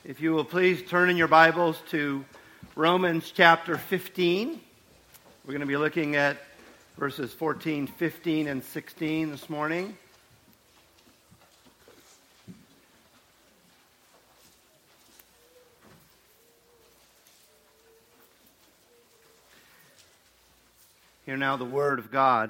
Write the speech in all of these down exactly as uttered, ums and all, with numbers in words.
If you will please turn in your Bibles to Romans chapter fifteen. We're going to be looking at verses fourteen, fifteen, and sixteen this morning. Hear now the word of God.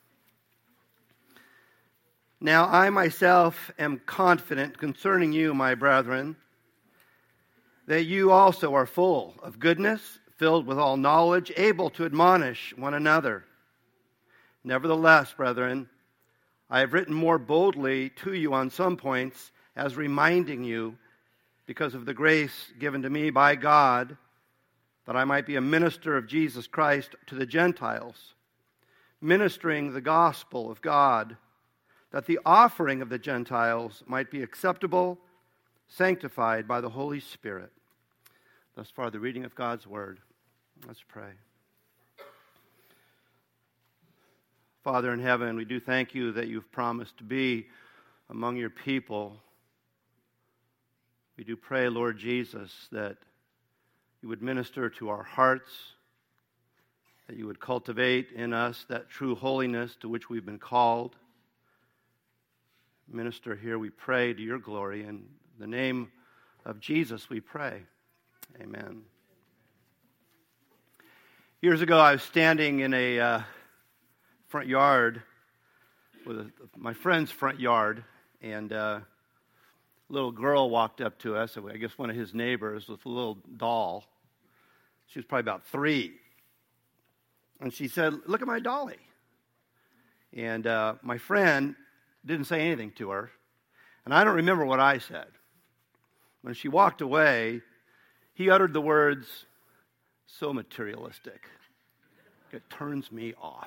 Now I myself am confident concerning you, my brethren, that you also are full of goodness, filled with all knowledge, able to admonish one another. Nevertheless, brethren, I have written more boldly to you on some points, as reminding you, because of the grace given to me by God, that I might be a minister of Jesus Christ to the Gentiles, ministering the gospel of God, that the offering of the Gentiles might be acceptable, sanctified by the Holy Spirit. Thus far, the reading of God's Word. Let's pray. Father in heaven, we do thank you that you've promised to be among your people. We do pray, Lord Jesus, that you would minister to our hearts, that you would cultivate in us that true holiness to which we've been called. Minister here, we pray, to your glory. In the name of Jesus, we pray. Amen. Years ago, I was standing in a uh, front yard, with a, my friend's front yard, and uh, a little girl walked up to us, I guess one of his neighbors, with a little doll. She was probably about three. And she said, "Look at my dolly." And uh, my friend didn't say anything to her. And I don't remember what I said. When she walked away, he uttered the words, "So materialistic. It turns me off."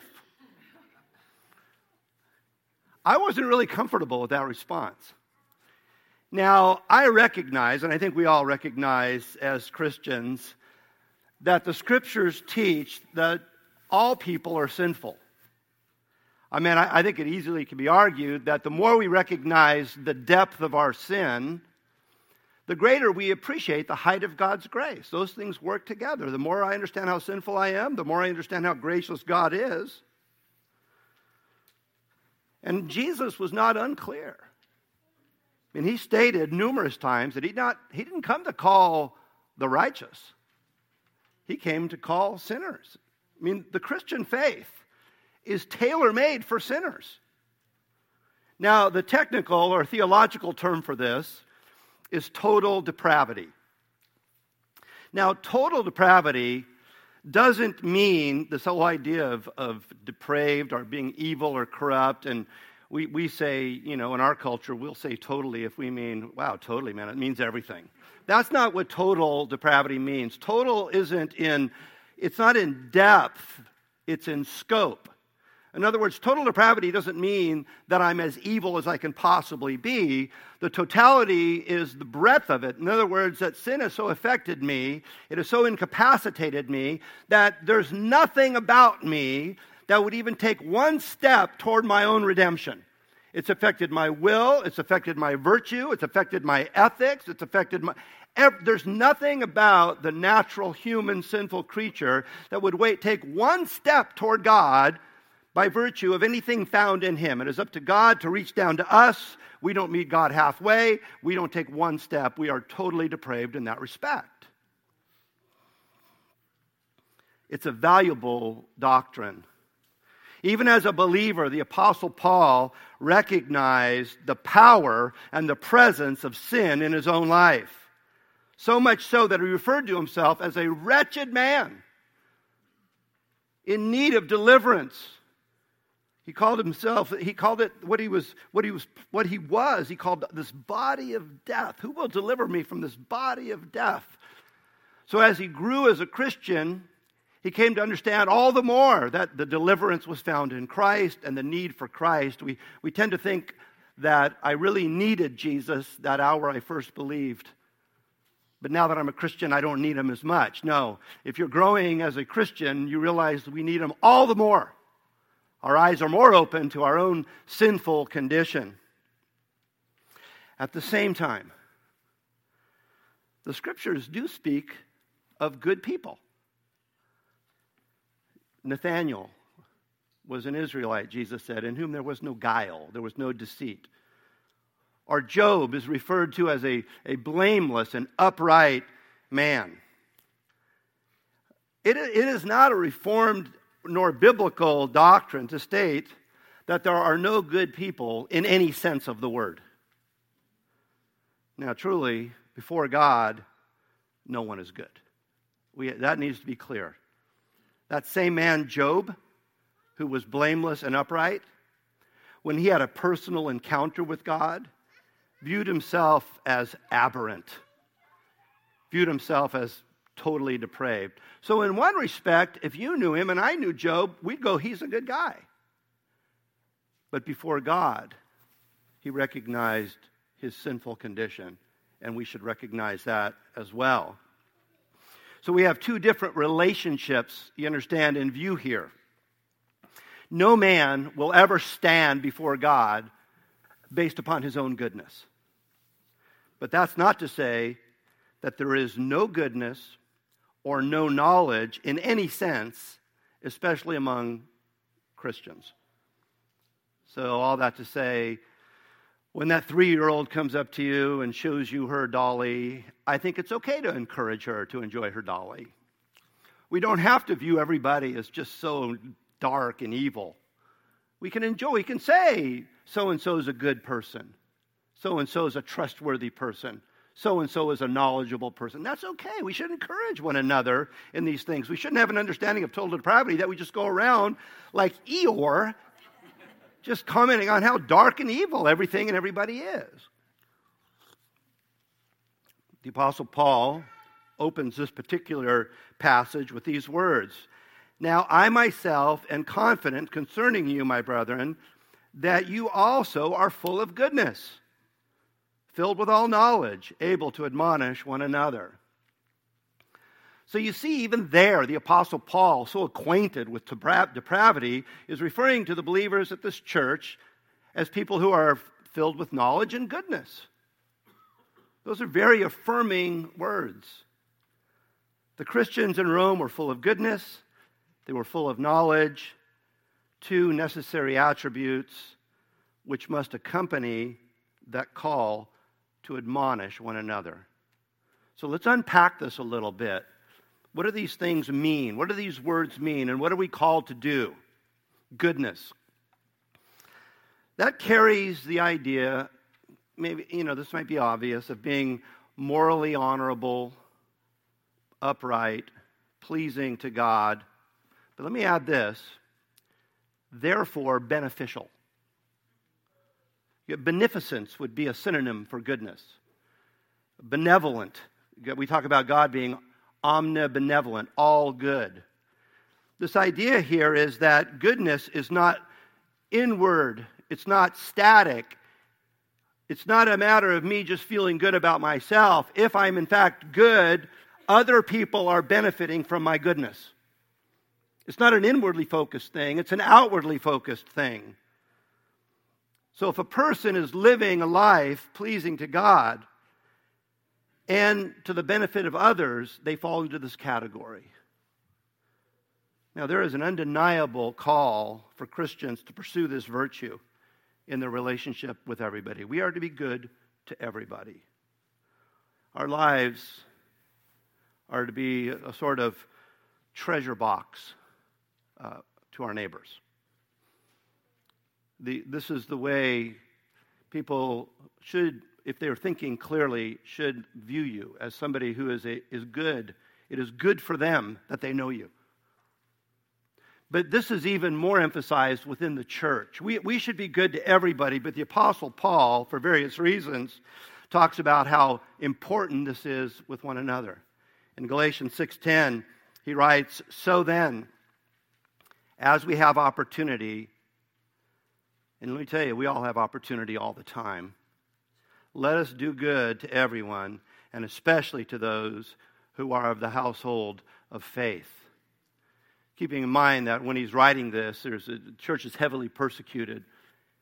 I wasn't really comfortable with that response. Now, I recognize, and I think we all recognize as Christians, that the Scriptures teach that all people are sinful. I mean, I, I think it easily can be argued that the more we recognize the depth of our sin, the greater we appreciate the height of God's grace. Those things work together. The more I understand how sinful I am, the more I understand how gracious God is. And Jesus was not unclear. I mean, he stated numerous times that he not he didn't come to call the righteous. He came to call sinners. I mean, the Christian faith is tailor-made for sinners. Now, the technical or theological term for this is total depravity. Now, total depravity doesn't mean this whole idea of, of depraved or being evil or corrupt. And we, we say, you know, in our culture, we'll say totally if we mean, wow, totally, man, it means everything. That's not what total depravity means. Total isn't in, it's not in depth, it's in scope. In other words, total depravity doesn't mean that I'm as evil as I can possibly be. The totality is the breadth of it. In other words, that sin has so affected me, it has so incapacitated me, that there's nothing about me that would even take one step toward my own redemption. It's affected my will, it's affected my virtue, it's affected my ethics, it's affected my... There's nothing about the natural human sinful creature that would wait, take one step toward God by virtue of anything found in him. It is up to God to reach down to us. We don't meet God halfway. We don't take one step. We are totally depraved in that respect. It's a valuable doctrine. Even as a believer, the Apostle Paul recognized the power and the presence of sin in his own life. So much so that he referred to himself as a wretched man in need of deliverance. He called himself, he called it what he was, what he was, what he was. He called this body of death. Who will deliver me from this body of death? So as he grew as a Christian, he came to understand all the more that the deliverance was found in Christ and the need for Christ. We, we tend to think that I really needed Jesus that hour I first believed. But now that I'm a Christian, I don't need him as much. No, if you're growing as a Christian, you realize we need him all the more. Our eyes are more open to our own sinful condition. At the same time, the Scriptures do speak of good people. Nathanael was an Israelite, Jesus said, in whom there was no guile, there was no deceit. Or Job is referred to as a, a blameless and upright man. It, it is not a reformed nor biblical doctrine to state that there are no good people in any sense of the word. Now, truly, before God, no one is good. We, that needs to be clear. That same man, Job, who was blameless and upright, when he had a personal encounter with God, viewed himself as aberrant, viewed himself as totally depraved. So in one respect, if you knew him and I knew Job, we'd go, he's a good guy. But before God, he recognized his sinful condition, and we should recognize that as well. So we have two different relationships, you understand, in view here. No man will ever stand before God based upon his own goodness. But that's not to say that there is no goodness or no knowledge in any sense, especially among Christians. So all that to say, when that three-year-old comes up to you and shows you her dolly, I think it's okay to encourage her to enjoy her dolly. We don't have to view everybody as just so dark and evil. We can enjoy, we can say, so-and-so is a good person. So-and-so is a trustworthy person. So-and-so is a knowledgeable person. That's okay. We should encourage one another in these things. We shouldn't have an understanding of total depravity that we just go around like Eeyore, just commenting on how dark and evil everything and everybody is. The Apostle Paul opens this particular passage with these words. Now I myself am confident concerning you, my brethren, that you also are full of goodness, filled with all knowledge, able to admonish one another. So you see, even there, the Apostle Paul, so acquainted with depravity, is referring to the believers at this church as people who are filled with knowledge and goodness. Those are very affirming words. The Christians in Rome were full of goodness. They were full of knowledge, two necessary attributes which must accompany that call to admonish one another. So let's unpack this a little bit. What do these things mean? What do these words mean? And what are we called to do? Goodness. That carries the idea, maybe, you know, this might be obvious, of being morally honorable, upright, pleasing to God. But let me add this, therefore beneficial. Beneficence would be a synonym for goodness. Benevolent. We talk about God being omnibenevolent, all good. This idea here is that goodness is not inward. It's not static. It's not a matter of me just feeling good about myself. If I'm in fact good, other people are benefiting from my goodness. It's not an inwardly focused thing. It's an outwardly focused thing. So if a person is living a life pleasing to God and to the benefit of others, they fall into this category. Now, there is an undeniable call for Christians to pursue this virtue in their relationship with everybody. We are to be good to everybody. Our lives are to be a sort of treasure box uh, to our neighbors. The, this is the way people should, if they're thinking clearly, should view you as somebody who is a, is good. It is good for them that they know you. But this is even more emphasized within the church. We, we should be good to everybody, but the Apostle Paul, for various reasons, talks about how important this is with one another. In Galatians six ten, he writes, "So then, as we have opportunity," and let me tell you, we all have opportunity all the time, "let us do good to everyone, and especially to those who are of the household of faith." Keeping in mind that when he's writing this, there's a, the church is heavily persecuted.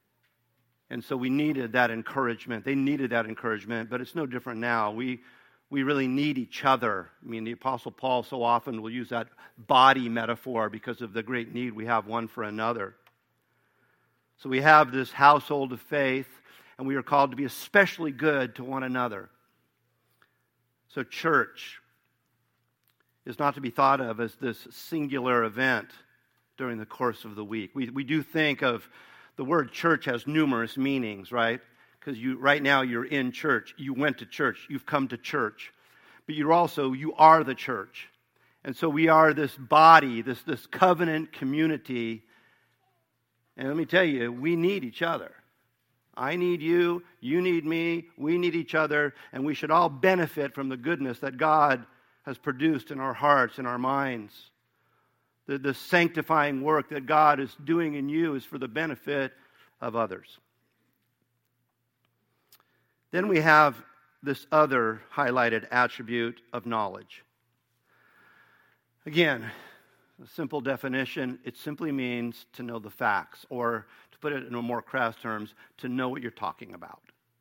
And so we needed that encouragement. They needed that encouragement, but it's no different now. We we really need each other. I mean, the Apostle Paul so often will use that body metaphor because of the great need we have one for another. So we have this household of faith, and we are called to be especially good to one another. So church is not to be thought of as this singular event during the course of the week. We we do think of the word church has numerous meanings, right? Because you right now you're in church. You went to church. You've come to church. But you're also, you are the church. And so we are this body, this, this covenant community. And let me tell you, we need each other. I need you, you need me, we need each other, and we should all benefit from the goodness that God has produced in our hearts and our minds. The, the sanctifying work that God is doing in you is for the benefit of others. Then we have this other highlighted attribute of knowledge. Again, a simple definition, it simply means to know the facts, or to put it in a more crass terms, to know what you're talking about.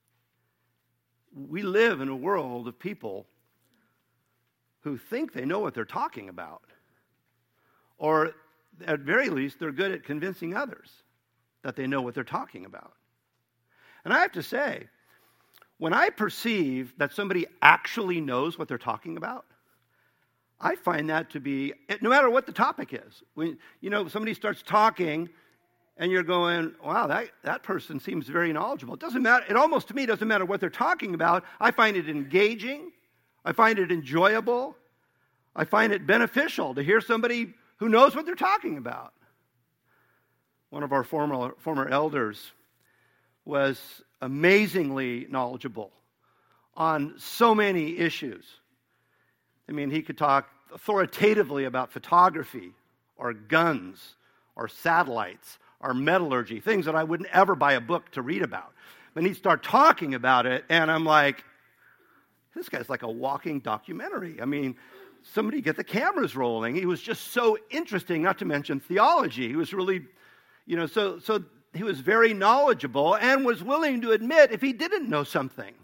We live in a world of people who think they know what they're talking about. Or at very least, they're good at convincing others that they know what they're talking about. And I have to say, when I perceive that somebody actually knows what they're talking about, I find that to be, no matter what the topic is. When, you know, somebody starts talking and you're going, wow, that, that person seems very knowledgeable. It doesn't matter, it almost to me doesn't matter what they're talking about. I find it engaging. I find it enjoyable. I find it beneficial to hear somebody who knows what they're talking about. One of our former, former elders was amazingly knowledgeable on so many issues. I mean, he could talk authoritatively about photography or guns or satellites or metallurgy, things that I wouldn't ever buy a book to read about. But he'd start talking about it, and I'm like, this guy's like a walking documentary. I mean, somebody get the cameras rolling. He was just so interesting, not to mention theology. He was really, you know, so so he was very knowledgeable and was willing to admit if he didn't know something.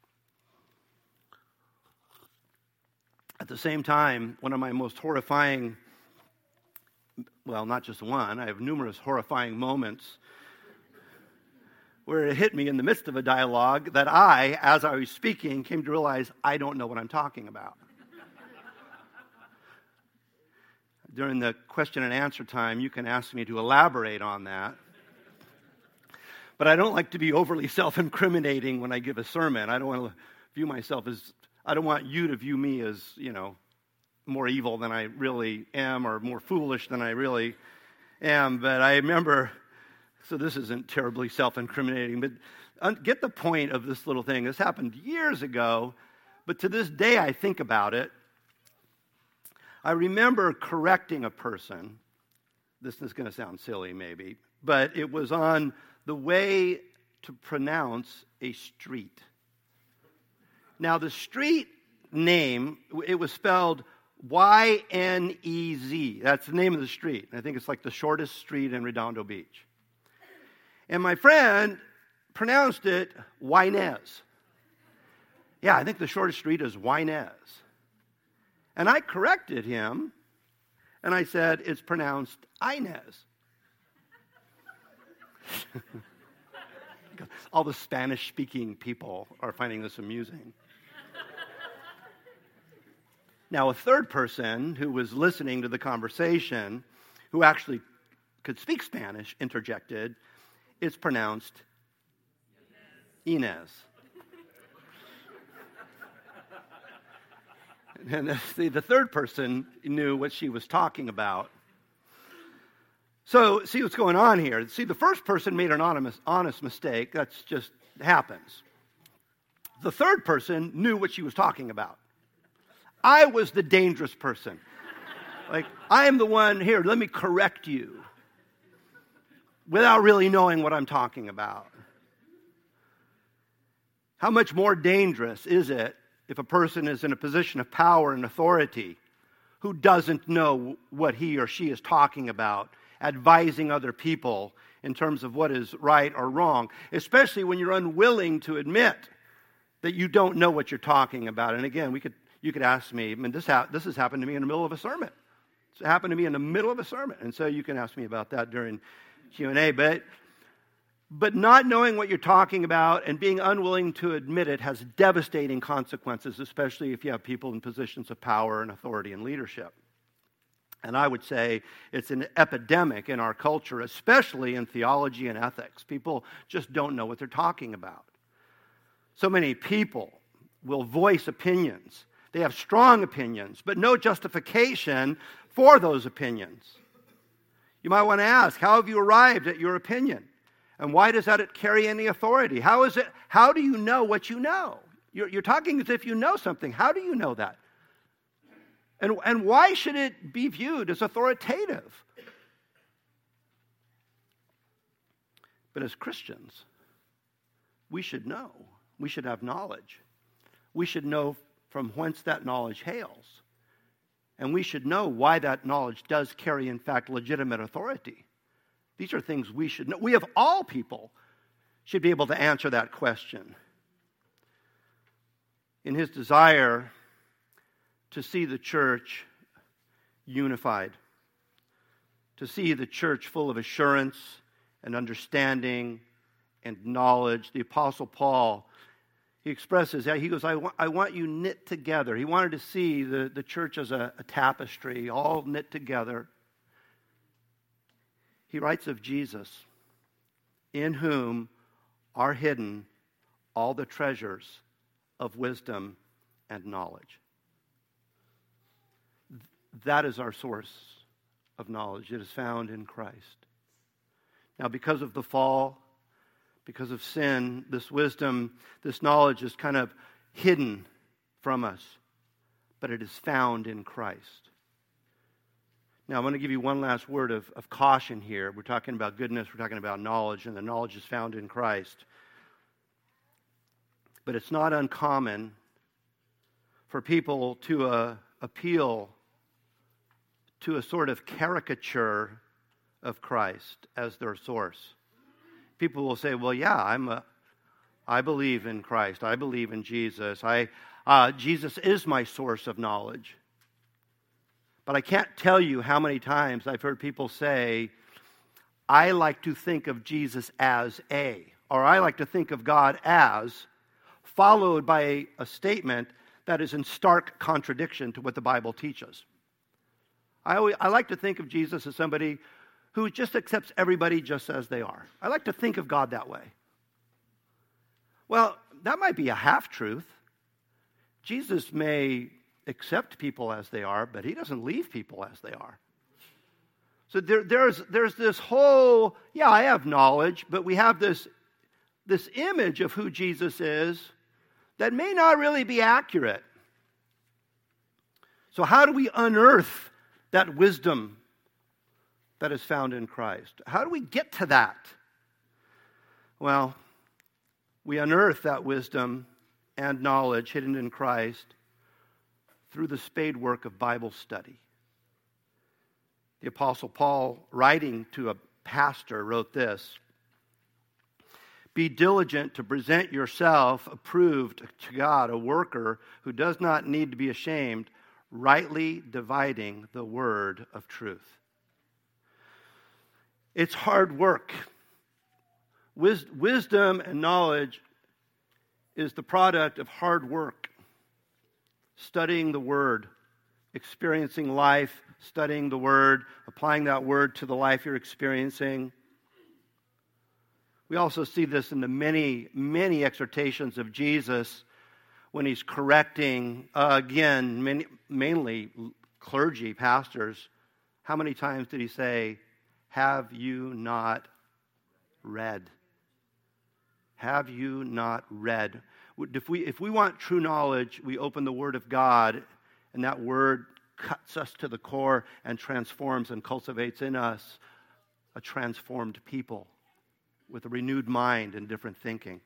At the same time, one of my most horrifying, well, not just one, I have numerous horrifying moments where it hit me in the midst of a dialogue that I, as I was speaking, came to realize I don't know what I'm talking about. During the question and answer time, you can ask me to elaborate on that. But I don't like to be overly self-incriminating when I give a sermon. I don't want to view myself as, I don't want you to view me as, you know, more evil than I really am or more foolish than I really am. But I remember, so this isn't terribly self-incriminating, but get the point of this little thing. This happened years ago, but to this day I think about it. I remember correcting a person. This is going to sound silly maybe, but it was on the way to pronounce a street. Now, the street name, it was spelled Y N E Z. That's the name of the street. I think it's like the shortest street in Redondo Beach. And my friend pronounced it Wynez. Yeah, I think the shortest street is Wynez. And I corrected him, and I said, it's pronounced Inez. All the Spanish-speaking people are finding this amusing. Now, a third person who was listening to the conversation, who actually could speak Spanish, interjected, it's pronounced Inez. And see, the third person knew what she was talking about. So, see what's going on here. See, the first person made an honest, honest mistake. That's just happens. The third person knew what she was talking about. I was the dangerous person. Like, I am the one here, let me correct you. Without really knowing what I'm talking about. How much more dangerous is it if a person is in a position of power and authority who doesn't know what he or she is talking about, advising other people in terms of what is right or wrong, especially when you're unwilling to admit that you don't know what you're talking about. And again, we could you could ask me, I mean, this, ha- this has happened to me in the middle of a sermon. It's happened to me in the middle of a sermon. And so you can ask me about that during Q and A. But, but not knowing what you're talking about and being unwilling to admit it has devastating consequences, especially if you have people in positions of power and authority and leadership. And I would say it's an epidemic in our culture, especially in theology and ethics. People just don't know what they're talking about. So many people will voice opinions. They have strong opinions, but no justification for those opinions. You might want to ask, how have you arrived at your opinion? And why does that carry any authority? How is it? How do you know what you know? You're, you're talking as if you know something. How do you know that? And, and why should it be viewed as authoritative? But as Christians, we should know. We should have knowledge. We should know from whence that knowledge hails. And we should know why that knowledge does carry, in fact, legitimate authority. These are things we should know. We, of all people, should be able to answer that question. In his desire to see the church unified, to see the church full of assurance and understanding and knowledge, the Apostle Paul, he expresses that. He goes, I want, I want you knit together. He wanted to see the, the church as a, a tapestry, all knit together. He writes of Jesus, in whom are hidden all the treasures of wisdom and knowledge. That is our source of knowledge. It is found in Christ. Now, because of the fall, because of sin, this wisdom, this knowledge is kind of hidden from us, but it is found in Christ. Now, I'm going to give you one last word of, of caution here. We're talking about goodness, we're talking about knowledge, and the knowledge is found in Christ. But it's not uncommon for people to uh, appeal to a sort of caricature of Christ as their source. People will say, well, yeah, I'm a, I believe in Christ. I believe in Jesus. I, uh, Jesus is my source of knowledge. But I can't tell you how many times I've heard people say, I like to think of Jesus as a, or I like to think of God as, followed by a, a statement that is in stark contradiction to what the Bible teaches. I, always, I like to think of Jesus as somebody who just accepts everybody just as they are. I like to think of God that way. Well, that might be a half-truth. Jesus may accept people as they are, but he doesn't leave people as they are. So there, there's, there's this whole, yeah, I have knowledge, but we have this, this image of who Jesus is that may not really be accurate. So how do we unearth that wisdom that is found in Christ? How do we get to that? Well, we unearth that wisdom and knowledge hidden in Christ through the spade work of Bible study. The Apostle Paul, writing to a pastor, wrote this: be diligent to present yourself approved to God, a worker who does not need to be ashamed, rightly dividing the word of truth. It's hard work. Wis- wisdom and knowledge is the product of hard work. Studying the Word, experiencing life, studying the Word, applying that Word to the life you're experiencing. We also see this in the many, many exhortations of Jesus when he's correcting, uh, again, many, mainly clergy, pastors. How many times did he say, have you not read? Have you not read? If we, if we want true knowledge, we open the Word of God, and that Word cuts us to the core and transforms and cultivates in us a transformed people with a renewed mind and different thinking.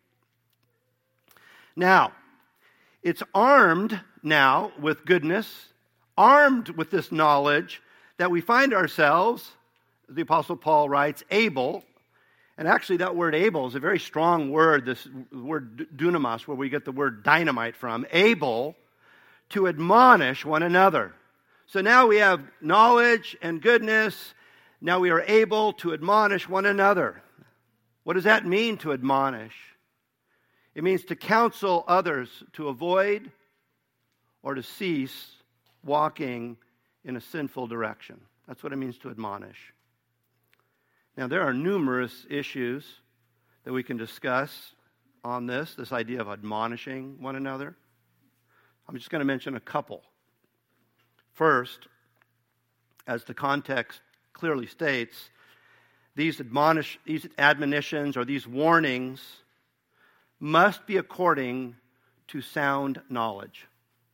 Now, it's armed now with goodness, armed with this knowledge, that we find ourselves, the Apostle Paul writes, able, And actually that word able is a very strong word, this word dunamis, where we get the word dynamite from. Able to admonish one another. So now we have knowledge and goodness. Now we are able to admonish one another. What does that mean, to admonish? It means to counsel others to avoid or to cease walking in a sinful direction. That's what it means to admonish. Now, there are numerous issues that we can discuss on this, this idea of admonishing one another. I'm just going to mention a couple. First, as the context clearly states, these admonish, these admonitions or these warnings must be according to sound knowledge.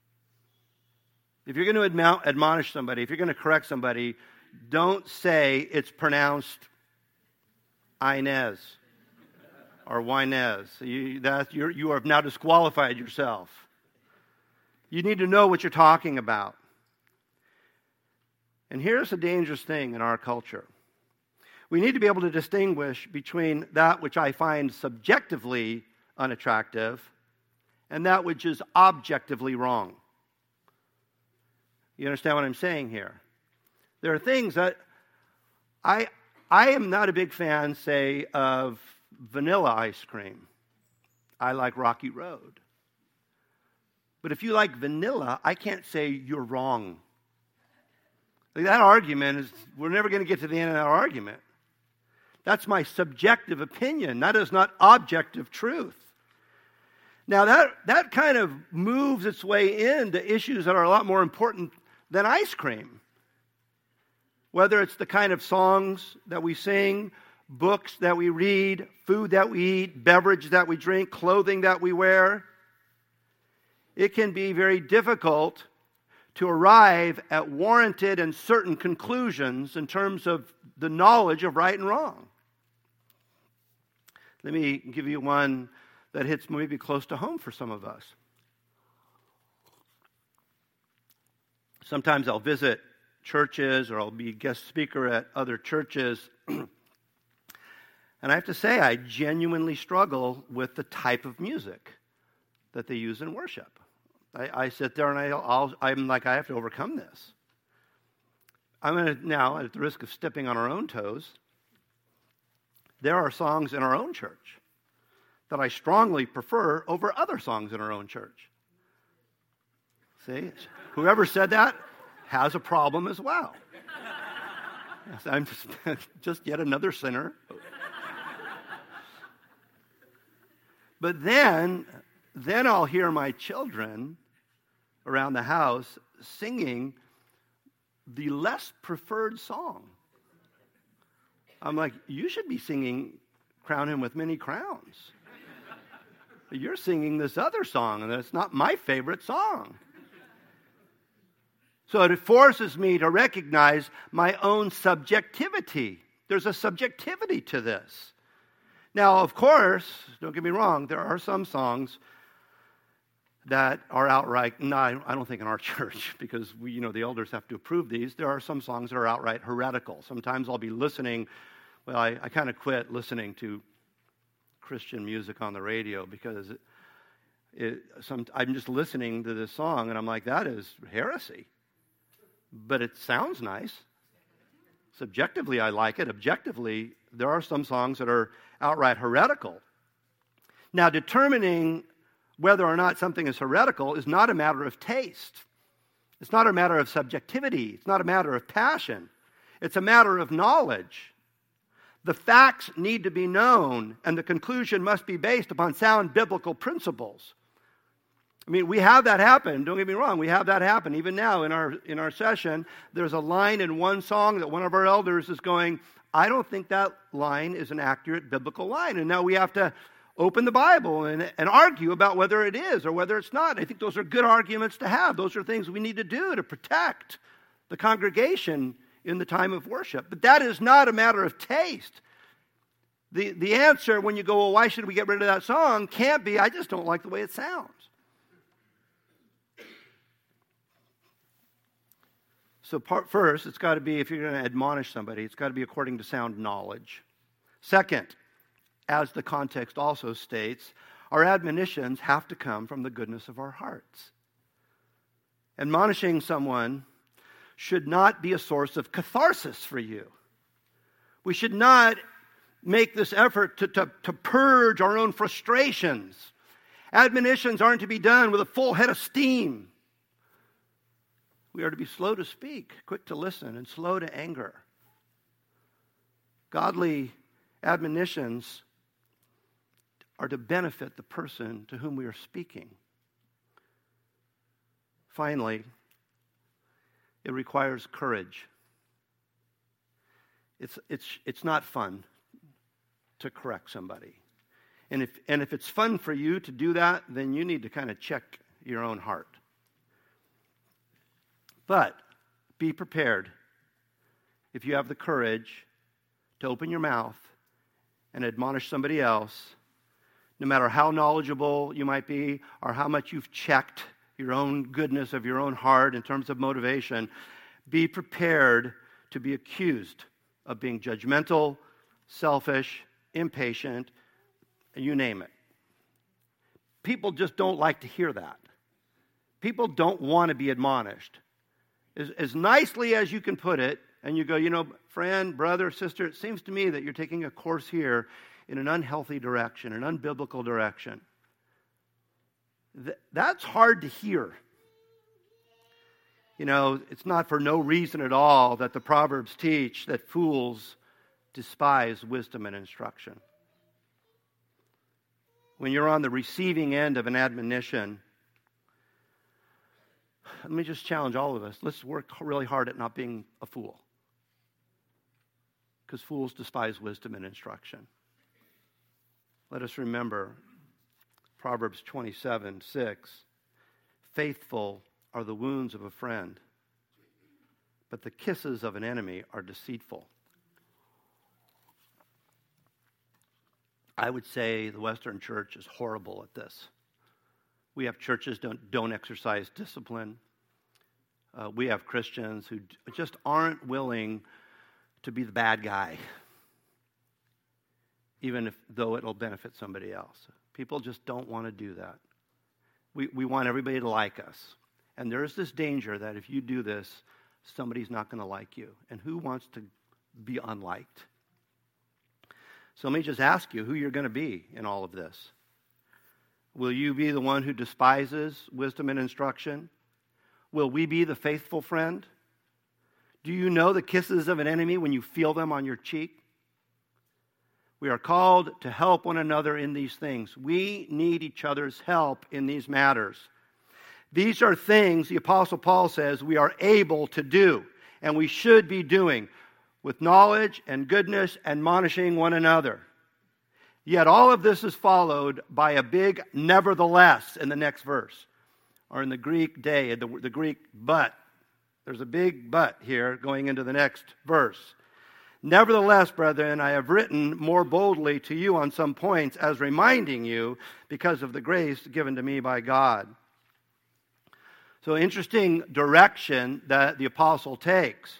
If you're going to admonish somebody, if you're going to correct somebody, don't say it's pronounced Inez or Winez. You, that, you're, you have now disqualified yourself. You need to know what you're talking about. And here's a dangerous thing in our culture. We need to be able to distinguish between that which I find subjectively unattractive and that which is objectively wrong. You understand what I'm saying here? There are things that I I am not a big fan, say, of vanilla ice cream. I like Rocky Road. But if you like vanilla, I can't say you're wrong. Like, that argument is, we're never going to get to the end of that argument. That's my subjective opinion. That is not objective truth. Now, that, that kind of moves its way into issues that are a lot more important than ice cream. Whether it's the kind of songs that we sing, books that we read, food that we eat, beverage that we drink, clothing that we wear, it can be very difficult to arrive at warranted and certain conclusions in terms of the knowledge of right and wrong. Let me give you one that hits maybe close to home for some of us. Sometimes I'll visit churches or I'll be a guest speaker at other churches. And I have to say, I genuinely struggle with the type of music that they use in worship. I, I sit there and I, I'll, I'm like, I have to overcome this. I'm going to now, at the risk of stepping on our own toes, there are songs in our own church that I strongly prefer over other songs in our own church. See, whoever said that has a problem as well. Yes, I'm just, just yet another sinner. But then, then I'll hear my children around the house singing the less preferred song. I'm like, you should be singing Crown Him with Many Crowns. You're singing this other song, and it's not my favorite song. So it forces me to recognize my own subjectivity. There's a subjectivity to this. Now, of course, don't get me wrong, there are some songs that are outright, no, I don't think in our church, because we, you know, the elders have to approve these. There are some songs that are outright heretical. Sometimes I'll be listening, well, I, I kind of quit listening to Christian music on the radio because it, it, some, I'm just listening to this song and I'm like, that is heresy. But it sounds nice. Subjectively, I like it. Objectively, there are some songs that are outright heretical. Now, determining whether or not something is heretical is not a matter of taste. It's not a matter of subjectivity. It's not a matter of passion. It's a matter of knowledge. The facts need to be known, and the conclusion must be based upon sound biblical principles. I mean, we have that happen. Don't get me wrong. We have that happen. Even now in our in our session, there's a line in one song that one of our elders is going, I don't think that line is an accurate biblical line. And now we have to open the Bible and, and argue about whether it is or whether it's not. I think those are good arguments to have. Those are things we need to do to protect the congregation in the time of worship. But that is not a matter of taste. The, the answer when you go, well, why should we get rid of that song, can't be, I just don't like the way it sounds. So part, first, it's got to be, if you're going to admonish somebody, it's got to be according to sound knowledge. Second, as the context also states, our admonitions have to come from the goodness of our hearts. Admonishing someone should not be a source of catharsis for you. We should not make this effort to, to, to purge our own frustrations. Admonitions aren't to be done with a full head of steam. We are to be slow to speak, quick to listen, and slow to anger. Godly admonitions are to benefit the person to whom we are speaking. Finally, it requires courage. It's, it's, it's not fun to correct somebody. And if, and if it's fun for you to do that, then you need to kind of check your own heart. But be prepared, if you have the courage, to open your mouth and admonish somebody else, no matter how knowledgeable you might be or how much you've checked your own goodness of your own heart in terms of motivation. Be prepared to be accused of being judgmental, selfish, impatient, you name it. People just don't like to hear that. People don't want to be admonished. As, as nicely as you can put it, and you go, you know, friend, brother, sister, it seems to me that you're taking a course here in an unhealthy direction, an unbiblical direction. Th- that's hard to hear. You know, it's not for no reason at all that the Proverbs teach that fools despise wisdom and instruction. When you're on the receiving end of an admonition, let me just challenge all of us. Let's work really hard at not being a fool. Because fools despise wisdom and instruction. Let us remember Proverbs twenty-seven six. Faithful are the wounds of a friend, but the kisses of an enemy are deceitful. I would say the Western church is horrible at this. We have churches don't don't exercise discipline. Uh, we have Christians who just aren't willing to be the bad guy, even if though it'll benefit somebody else. People just don't want to do that. We we want everybody to like us. And there is this danger that if you do this, somebody's not going to like you. And who wants to be unliked? So let me just ask you who you're going to be in all of this. Will you be the one who despises wisdom and instruction? Will we be the faithful friend? Do you know the kisses of an enemy when you feel them on your cheek? We are called to help one another in these things. We need each other's help in these matters. These are things, the Apostle Paul says, we are able to do, and we should be doing, with knowledge and goodness, admonishing one another. Yet all of this is followed by a big nevertheless in the next verse, or in the Greek day, the, the Greek but. There's a big but here going into the next verse. Nevertheless, brethren, I have written more boldly to you on some points as reminding you because of the grace given to me by God. So interesting direction that the apostle takes.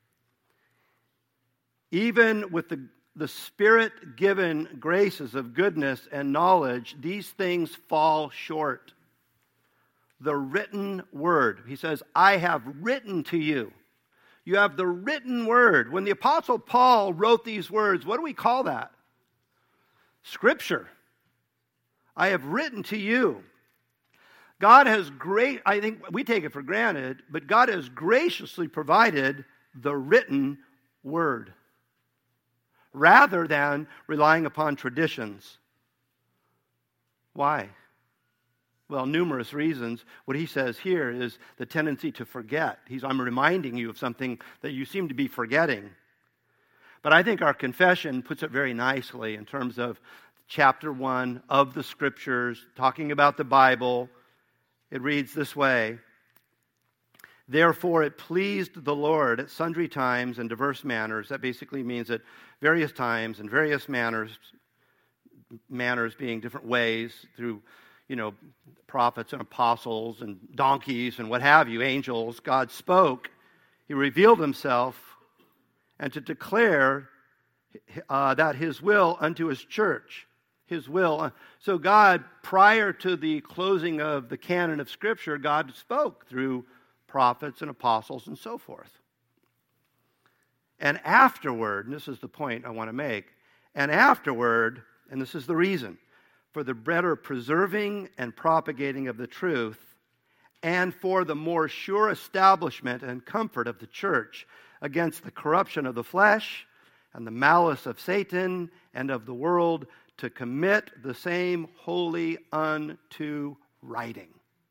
Even with the, the Spirit-given graces of goodness and knowledge, these things fall short. The written word. He says, I have written to you. You have the written word. When the Apostle Paul wrote these words, what do we call that? Scripture. I have written to you. God has great, I think we take it for granted, but God has graciously provided the written word rather than relying upon traditions. Why? Well, numerous reasons. What he says here is the tendency to forget. He's, I'm reminding you of something that you seem to be forgetting. But I think our confession puts it very nicely in terms of chapter one of the Scriptures, talking about the Bible. It reads this way, therefore it pleased the Lord at sundry times and diverse manners. That basically means at various times and various manners, manners being different ways through, you know, prophets and apostles and donkeys and what have you, angels. God spoke. He revealed himself and to declare uh, that his will unto his church. His will. So God, prior to the closing of the canon of Scripture, God spoke through prophets and apostles and so forth. And afterward, and this is the point I want to make, and afterward, and this is the reason, for the better preserving and propagating of the truth, and for the more sure establishment and comfort of the church against the corruption of the flesh and the malice of Satan and of the world, to commit the same wholly unto writing,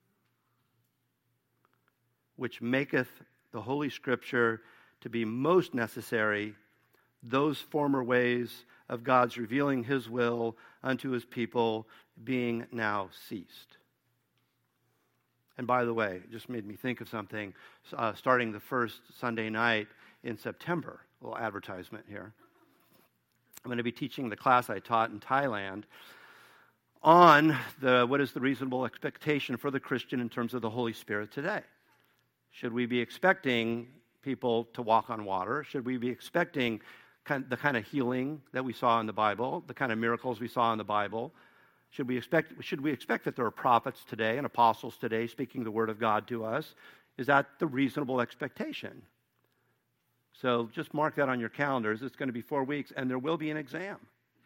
which maketh the Holy Scripture to be most necessary, those former ways of God's revealing his will unto his people being now ceased. And by the way, it just made me think of something. Uh, starting the first Sunday night in September, a little advertisement here. I'm going to be teaching the class I taught in Thailand on the what is the reasonable expectation for the Christian in terms of the Holy Spirit today. Should we be expecting people to walk on water? Should we be expecting kind of the kind of healing that we saw in the Bible, the kind of miracles we saw in the Bible? Should we expect should we expect that there are prophets today and apostles today speaking the word of God to us? Is that the reasonable expectation? So just mark that on your calendars. It's going to be four weeks, and there will be an exam.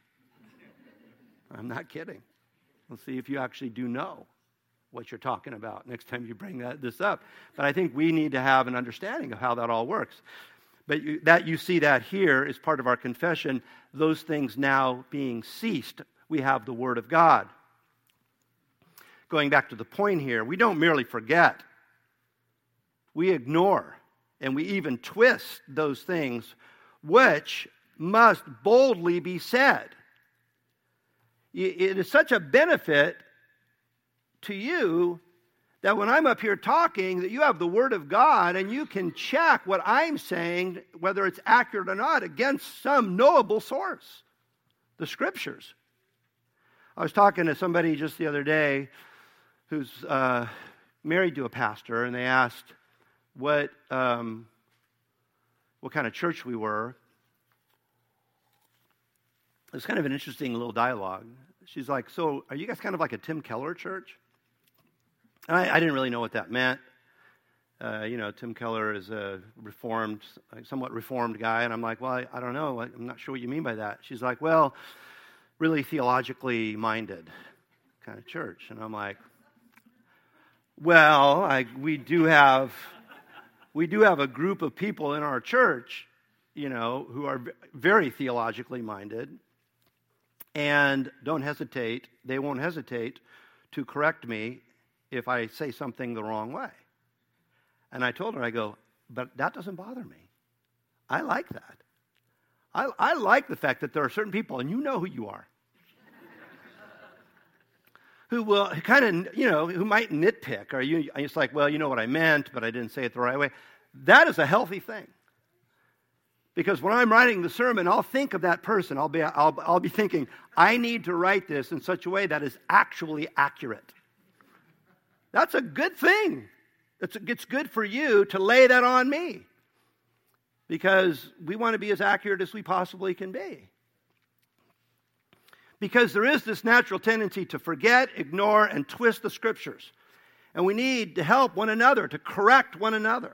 I'm not kidding. We'll see if you actually do know what you're talking about next time you bring that, this up. But I think we need to have an understanding of how that all works. But you, that you see that here is part of our confession, those things now being ceased. We have the Word of God. Going back to the point here, we don't merely forget. We ignore, and we even twist those things which must boldly be said. It is such a benefit to you that when I'm up here talking, that you have the Word of God and you can check what I'm saying, whether it's accurate or not, against some knowable source, the Scriptures. I was talking to somebody just the other day who's uh, married to a pastor, and they asked what um, what kind of church we were. It was kind of an interesting little dialogue. She's like, so are you guys kind of like a Tim Keller church? And I, I didn't really know what that meant. Uh, you know, Tim Keller is a reformed, somewhat reformed guy. And I'm like, well, I, I don't know. I'm not sure what you mean by that. She's like, well, really theologically minded kind of church. And I'm like, well, I, we do have we do have a group of people in our church, you know, who are very theologically minded. And don't hesitate, they won't hesitate to correct me if I say something the wrong way. And I told her, I go, but that doesn't bother me. I like that. I, I like the fact that there are certain people, and you know who you are, who will kind of, you know, who might nitpick. Or you, it's like, well, you know what I meant, but I didn't say it the right way. That is a healthy thing. Because when I'm writing the sermon, I'll think of that person. I'll be, I'll, I'll be thinking, I need to write this in such a way that is actually accurate. That's a good thing. It's, it's good for you to lay that on me. Because we want to be as accurate as we possibly can be. Because there is this natural tendency to forget, ignore, and twist the Scriptures. And we need to help one another, to correct one another.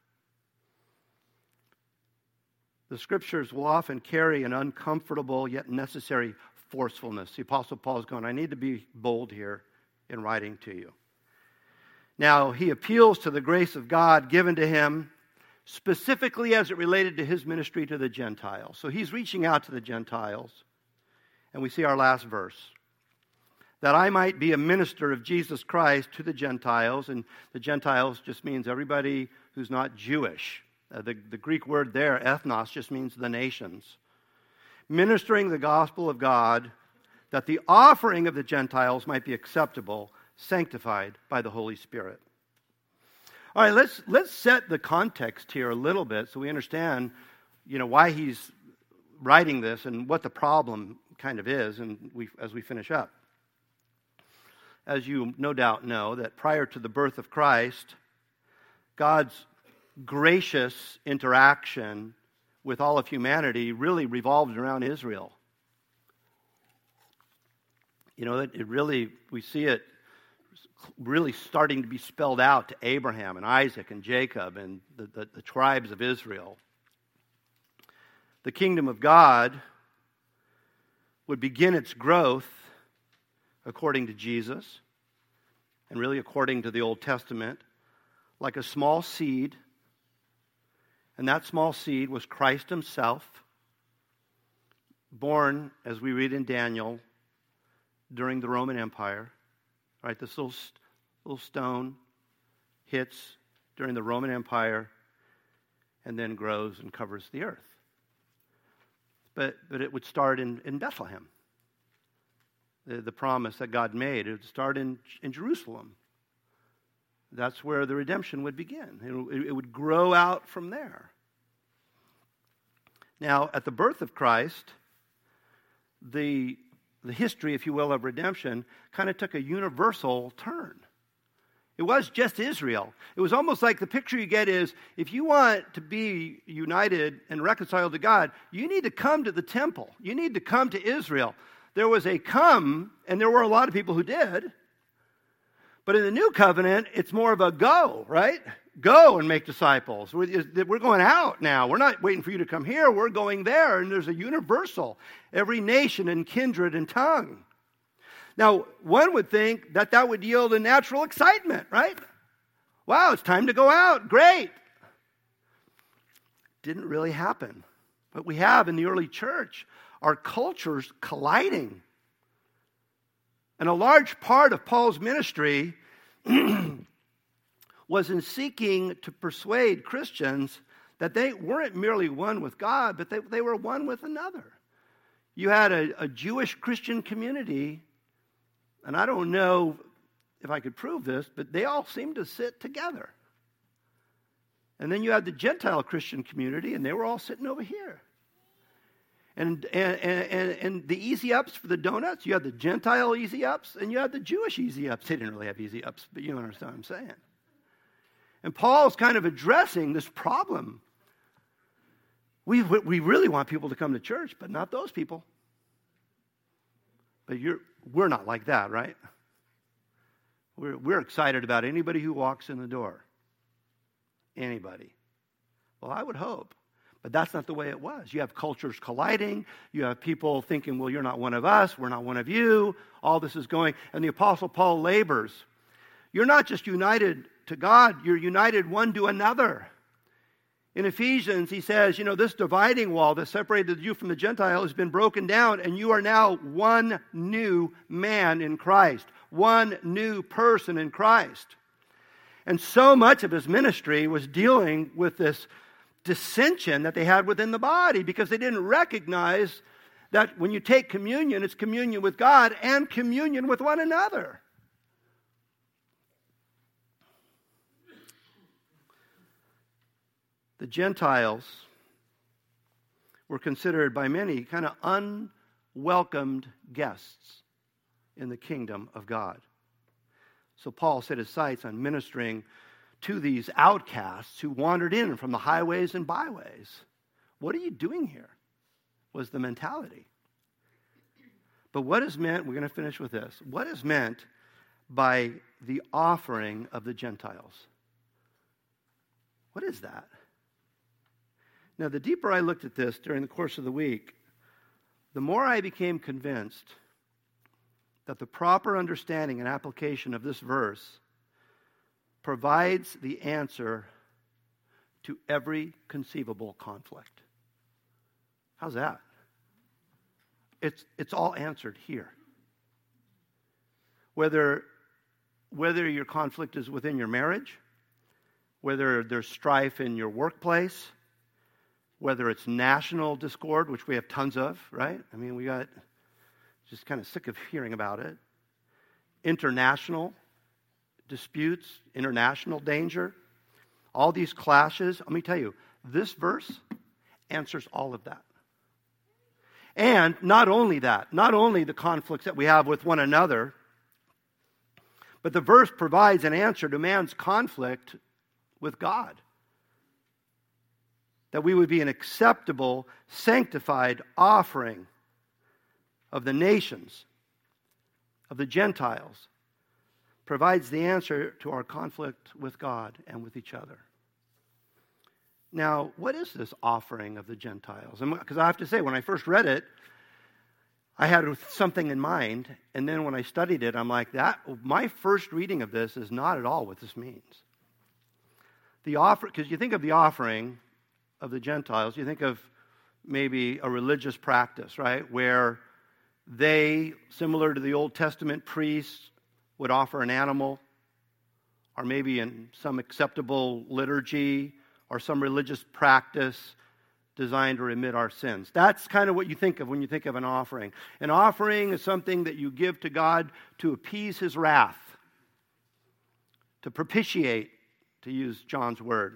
The Scriptures will often carry an uncomfortable yet necessary forcefulness. The Apostle Paul is going, I need to be bold here in writing to you. Now, he appeals to the grace of God given to him, specifically as it related to his ministry to the Gentiles. So he's reaching out to the Gentiles. And we see our last verse. That I might be a minister of Jesus Christ to the Gentiles. And the Gentiles just means everybody who's not Jewish. Uh, the, the Greek word there, ethnos, just means the nations. Ministering the gospel of God, that the offering of the Gentiles might be acceptable, sanctified by the Holy Spirit. All right, let's let's set the context here a little bit so we understand, you know, why he's writing this and what the problem kind of is, and we as we finish up. As you no doubt know, that prior to the birth of Christ, God's gracious interaction with all of humanity really revolved around Israel. You know, it, it really, we see it really starting to be spelled out to Abraham and Isaac and Jacob and the, the, the tribes of Israel. The kingdom of God would begin its growth according to Jesus and really according to the Old Testament like a small seed. And that small seed was Christ himself, born, as we read in Daniel, during the Roman Empire. Right, this little, little stone hits during the Roman Empire and then grows and covers the earth. But, but it would start in, in Bethlehem. The, the promise that God made, it would start in, in Jerusalem. That's where the redemption would begin. It, it would grow out from there. Now, at the birth of Christ, the, the history, if you will, of redemption kind of took a universal turn. It was just Israel. It was almost like the picture you get is, if you want to be united and reconciled to God, you need to come to the temple. You need to come to Israel. There was a come, and there were a lot of people who did. But in the new covenant, it's more of a go, right? Go and make disciples. We're going out now. We're not waiting for you to come here. We're going there. And there's a universal, every nation and kindred and tongue. Now, one would think that that would yield a natural excitement, right? Wow, it's time to go out. Great. Didn't really happen. But we have in the early church our cultures colliding. And a large part of Paul's ministry was in seeking to persuade Christians that they weren't merely one with God, but they, they were one with another. You had a, a Jewish Christian community, and I don't know if I could prove this, but they all seemed to sit together. And then you had the Gentile Christian community, and they were all sitting over here. And, and, and, and the easy ups for the donuts, you had the Gentile easy ups, and you had the Jewish easy ups. They didn't really have easy ups, but you understand what I'm saying. And Paul's kind of addressing this problem. We, we really want people to come to church, but not those people. But you're, we're not like that, right? We're, we're excited about anybody who walks in the door. Anybody. Well, I would hope. But that's not the way it was. You have cultures colliding. You have people thinking, well, you're not one of us. We're not one of you. All this is going. And the Apostle Paul labors. You're not just united to God. You're united one to another. In Ephesians, he says, you know, this dividing wall that separated the Jew from the Gentile has been broken down, and you are now one new man in Christ. One new person in Christ. And so much of his ministry was dealing with this dissension that they had within the body, because they didn't recognize that when you take communion, it's communion with God and communion with one another. The Gentiles were considered by many kind of unwelcomed guests in the kingdom of God. So Paul set his sights on ministering to these outcasts who wandered in from the highways and byways. What are you doing here? Was the mentality. But what is meant, we're going to finish with this, what is meant by the offering of the Gentiles? What is that? Now, the deeper I looked at this during the course of the week, the more I became convinced that the proper understanding and application of this verse provides the answer to every conceivable conflict. How's that? It's, it's all answered here. Whether, whether your conflict is within your marriage, whether there's strife in your workplace, whether it's national discord, which we have tons of, right? I mean, we got just kind of sick of hearing about it. International disputes, international danger, all these clashes. Let me tell you, this verse answers all of that. And not only that, not only the conflicts that we have with one another, but the verse provides an answer to man's conflict with God. that we would be an acceptable, sanctified offering of the nations, of the Gentiles, provides the answer to our conflict with God and with each other. Now, what is this offering of the Gentiles? Because I have to say, when I first read it, I had something in mind, and then when I studied it, I'm like, that. My first reading of this is not at all what this means. The offer, because you think of the offering of the Gentiles, you think of maybe a religious practice, right, where they, similar to the Old Testament priests, would offer an animal, or maybe in some acceptable liturgy, or some religious practice designed to remit our sins. That's kind of what you think of when you think of an offering. An offering is something that you give to God to appease His wrath, to propitiate, to use John's word.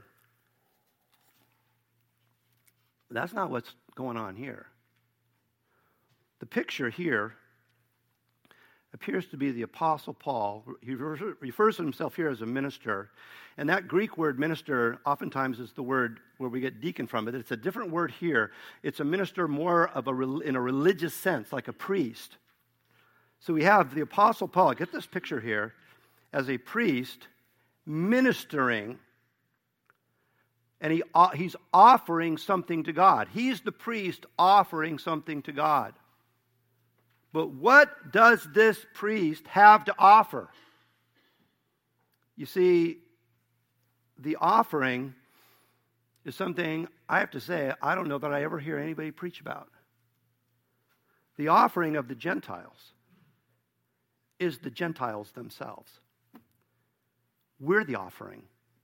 But that's not what's going on here. The picture here appears to be the Apostle Paul. He refers to himself here as a minister. And that Greek word minister oftentimes is the word where we get deacon from. But it's a different word here. It's a minister more of a in a religious sense, like a priest. So we have the Apostle Paul, get this picture here, as a priest ministering. And he he's offering something to God. He's the priest offering something to God. But what does this priest have to offer? You see, the offering is something, I have to say, I don't know that I ever hear anybody preach about. The offering of the Gentiles is the Gentiles themselves. We're the offering.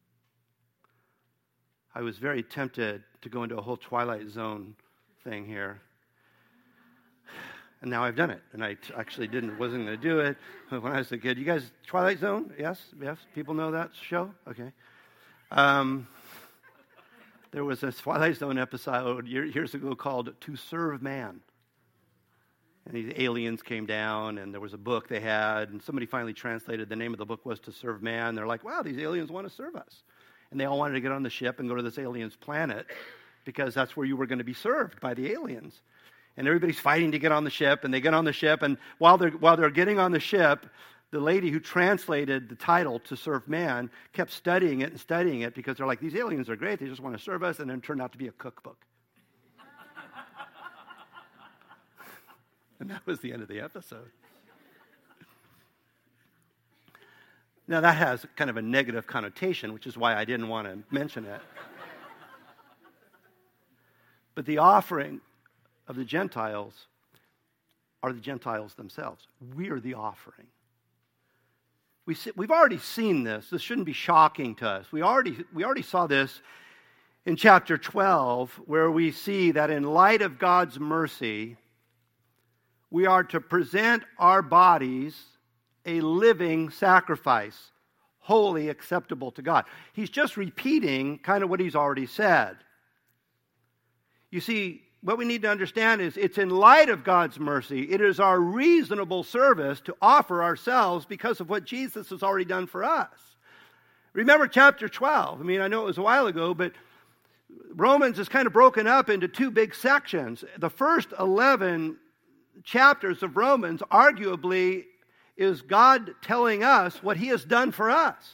I was very tempted to go into a whole Twilight Zone thing here. And now I've done it. And I t- actually didn't, wasn't going to do it when I was a kid. You guys, Twilight Zone? Yes? Yes? People know that show? Okay. Um, there was a Twilight Zone episode years ago called To Serve Man. And these aliens came down, and there was a book they had, and somebody finally translated, the name of the book was To Serve Man. They're like, wow, these aliens want to serve us. And they all wanted to get on the ship and go to this alien's planet because that's where you were going to be served by the aliens. And everybody's fighting to get on the ship, and they get on the ship, and while they're while they're getting on the ship, the lady who translated the title To Serve Man kept studying it and studying it because they're like, these aliens are great, they just want to serve us, and then it turned out to be a cookbook. And that was the end of the episode. Now that has kind of a negative connotation, which is why I didn't want to mention it. But the offering of the Gentiles are the Gentiles themselves. We're the offering. We see, we've already seen this. This shouldn't be shocking to us. We already, we already saw this in chapter twelve, where we see that in light of God's mercy, we are to present our bodies a living sacrifice, wholly acceptable to God. He's just repeating kind of what he's already said. You see, what we need to understand is it's in light of God's mercy. It is our reasonable service to offer ourselves because of what Jesus has already done for us. Remember chapter twelve. I mean, I know it was a while ago, but Romans is kind of broken up into two big sections. The first eleven chapters of Romans arguably is God telling us what He has done for us.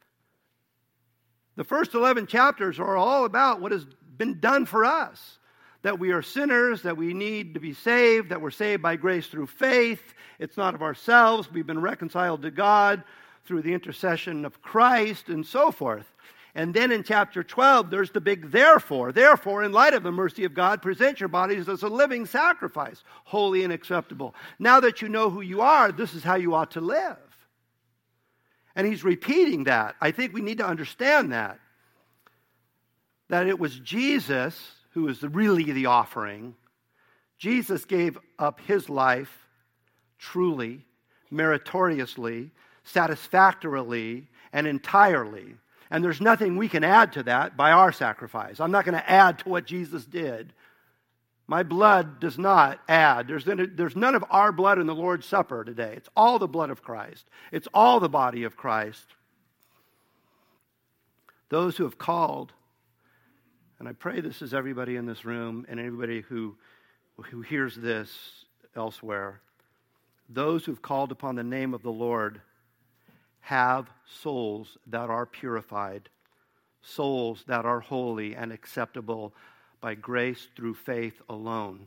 The first eleven chapters are all about what has been done for us. That we are sinners, that we need to be saved, that we're saved by grace through faith. It's not of ourselves. We've been reconciled to God through the intercession of Christ and so forth. And then in chapter twelve, there's the big therefore. Therefore, in light of the mercy of God, present your bodies as a living sacrifice, holy and acceptable. Now that you know who you are, this is how you ought to live. And he's repeating that. I think we need to understand that. That it was Jesus who is really the offering. Jesus gave up his life truly, meritoriously, satisfactorily, and entirely. And there's nothing we can add to that by our sacrifice. I'm not going to add to what Jesus did. My blood does not add. There's, there's none of our blood in the Lord's Supper today. It's all the blood of Christ. It's all the body of Christ. Those who have called And I pray this is everybody in this room and everybody who, who hears this elsewhere. Those who've called upon the name of the Lord have souls that are purified, souls that are holy and acceptable by grace through faith alone,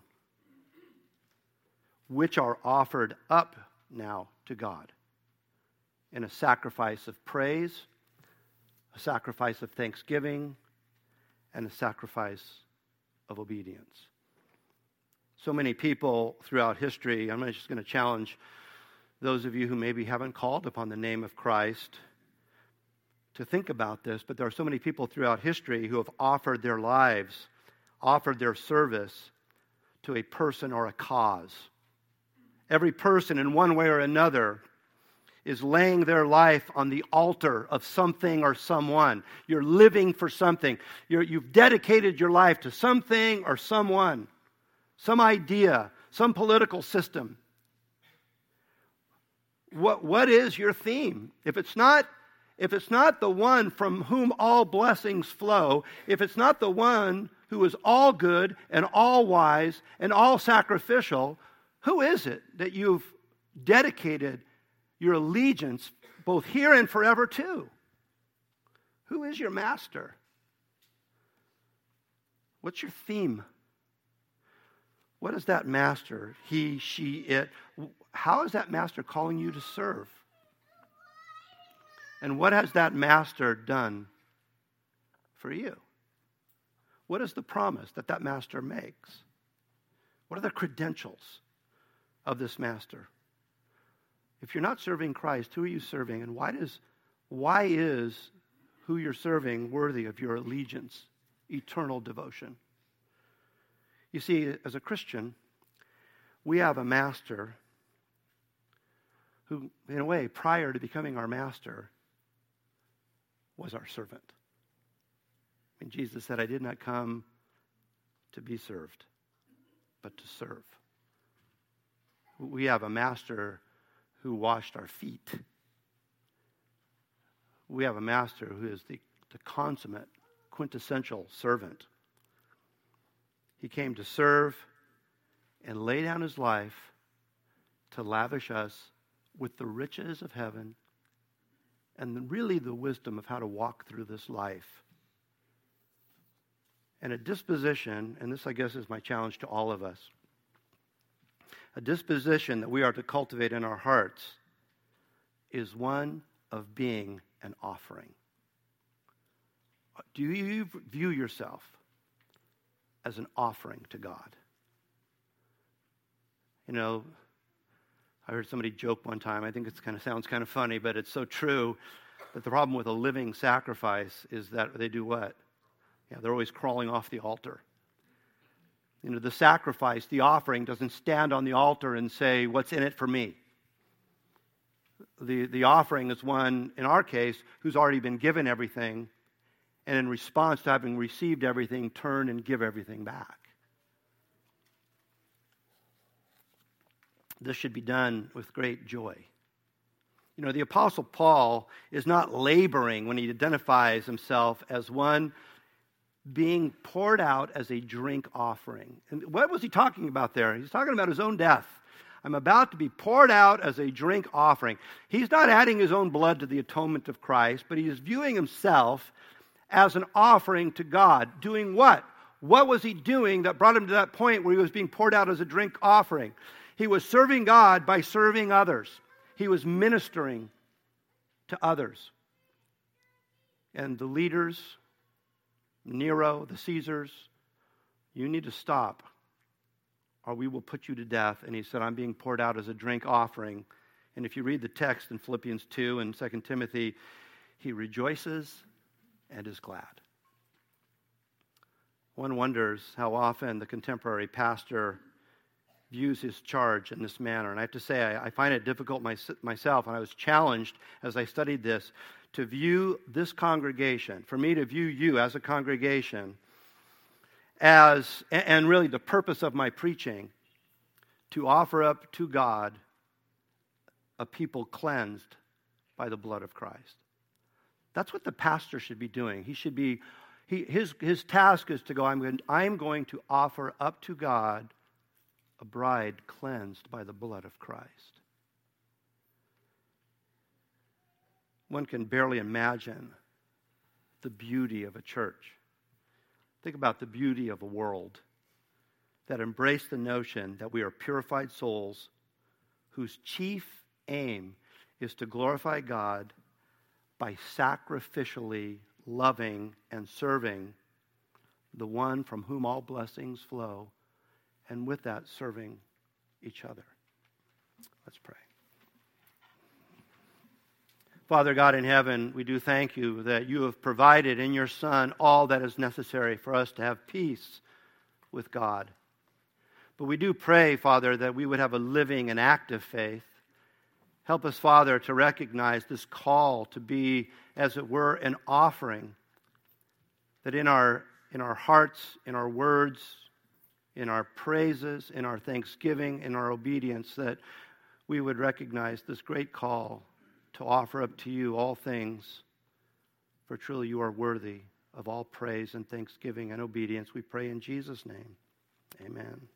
which are offered up now to God in a sacrifice of praise, a sacrifice of thanksgiving, and a sacrifice of obedience. So many people throughout history, I'm just going to challenge those of you who maybe haven't called upon the name of Christ to think about this, but there are so many people throughout history who have offered their lives, offered their service to a person or a cause. Every person in one way or another is laying their life on the altar of something or someone. You're living for something. You're, you've dedicated your life to something or someone, some idea, some political system. What, what is your theme? If it's not, if it's not the one from whom all blessings flow, if it's not the one who is all good and all wise and all sacrificial, who is it that you've dedicated your allegiance both here and forever to? Who is your master? What's your theme? What is that master? He, she, it. How is that master calling you to serve? And what has that master done for you? What is the promise that that master makes? What are the credentials of this master? If you're not serving Christ, who are you serving? And why does, why is who you're serving worthy of your allegiance, eternal devotion? You see, as a Christian, we have a master who, in a way, prior to becoming our master, was our servant. And Jesus said, I did not come to be served, but to serve. We have a master who washed our feet. We have a master who is the, the consummate, quintessential servant. He came to serve and lay down his life to lavish us with the riches of heaven and really the wisdom of how to walk through this life. And a disposition, and this I guess is my challenge to all of us, a disposition that we are to cultivate in our hearts is one of being an offering. Do you view yourself as an offering to God? You know, I heard somebody joke one time, I think it kind of sounds kind of funny, but it's so true, that the problem with a living sacrifice is that they do what? Yeah, they're always crawling off the altar. You know, the sacrifice, the offering, doesn't stand on the altar and say, what's in it for me? The, the offering is one, in our case, who's already been given everything, and in response to having received everything, turn and give everything back. This should be done with great joy. You know, the Apostle Paul is not laboring when he identifies himself as one being poured out as a drink offering. And what was he talking about there? He's talking about his own death. I'm about to be poured out as a drink offering. He's not adding his own blood to the atonement of Christ, but he is viewing himself as an offering to God. Doing what? What was he doing that brought him to that point where he was being poured out as a drink offering? He was serving God by serving others. He was ministering to others. And the leaders, Nero, the Caesars, you need to stop or we will put you to death. And he said, I'm being poured out as a drink offering. And if you read the text in Philippians two and Second Timothy, he rejoices and is glad. One wonders how often the contemporary pastor views his charge in this manner. And I have to say, I, I find it difficult my, myself, and I was challenged as I studied this, to view this congregation, for me to view you as a congregation, as, and really the purpose of my preaching, to offer up to God a people cleansed by the blood of Christ. That's what the pastor should be doing. He should be, He, his, his task is to go, I'm going, I'm going to offer up to God a bride cleansed by the blood of Christ. One can barely imagine the beauty of a church. Think about the beauty of a world that embraced the notion that we are purified souls whose chief aim is to glorify God by sacrificially loving and serving the one from whom all blessings flow, and with that, serving each other. Let's pray. Father God in heaven, we do thank you that you have provided in your Son all that is necessary for us to have peace with God. But we do pray, Father, that we would have a living and active faith. Help us, Father, to recognize this call to be, as it were, an offering. That in our, in our hearts, in our words, in our praises, in our thanksgiving, in our obedience, that we would recognize this great call to offer up to you all things, for truly you are worthy of all praise and thanksgiving and obedience. We pray in Jesus' name. Amen.